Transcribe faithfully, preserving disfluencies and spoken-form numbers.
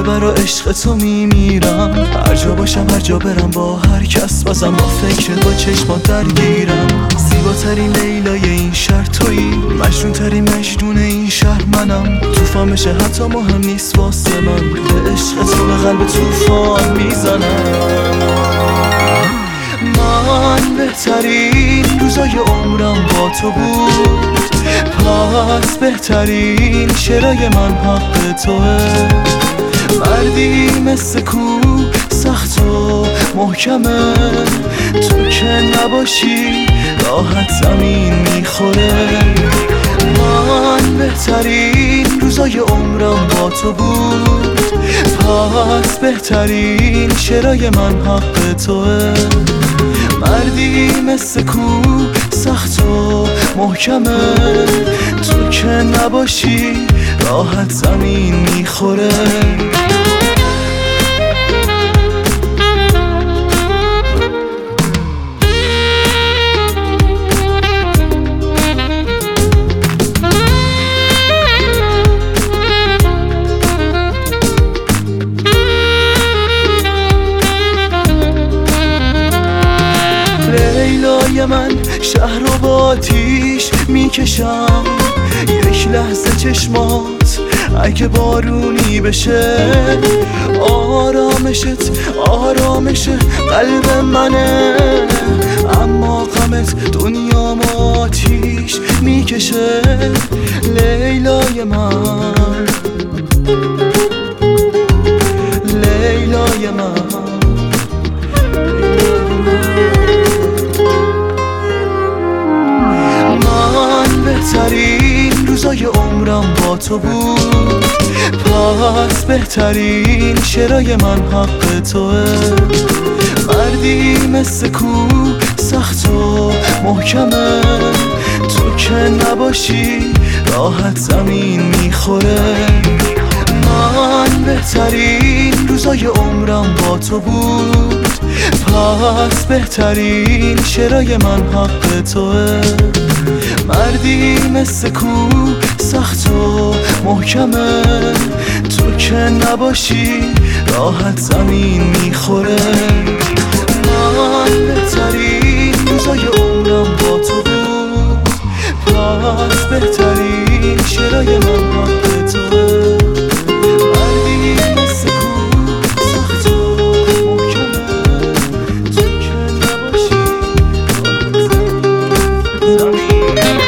برا عشق تو میمیرم. هر جا باشم هر جا برم با هر کس بازم با فکر با چشمات درگیرم. زیباترین لیلای این شهر تویی، مجنون ترین مجنون این شهر منم. توفان بشه حتی مهم نیست واسه من، به عشق تو به قلب توفان میزنم. من بهترین روزای عمرم با تو بود، پس بهترین شعرای من حق توه. مردی مثل کو سخت و محکمه، تو که نباشی راحت زمین میخوره. من بهترین روزای عمرم با تو بود، پس بهترین شعرای من حق توه. مردی مثل کو سخت و محکمه، تو که نباشی راحت زمین میخوره. لیلای من شهر رو با آتیش میکشم، یک لحظه چشمات اگه بارونی بشه. آرامشت آرامش قلب منه، اما غمت دنیام آتیش میکشه. لیلای من لیلای من بهترین روزای عمرم با تو بود، پس بهترین شعرای من حق توه. مردی مثل کو سخت و محکمه، تو که نباشی راحت زمین میخوره. من بهترین روزای عمرم با تو بود، پس بهترین شعرای من حق توه. مردی مثل کو سخت و محکمه، تو که نباشی راحت زمین میخوره. من بهترین روزای عمرم با تو بود، پس بهترین شعرای من حق توه. مردی مثل کو سخت و محکمه، تو که نباشی راحت زمین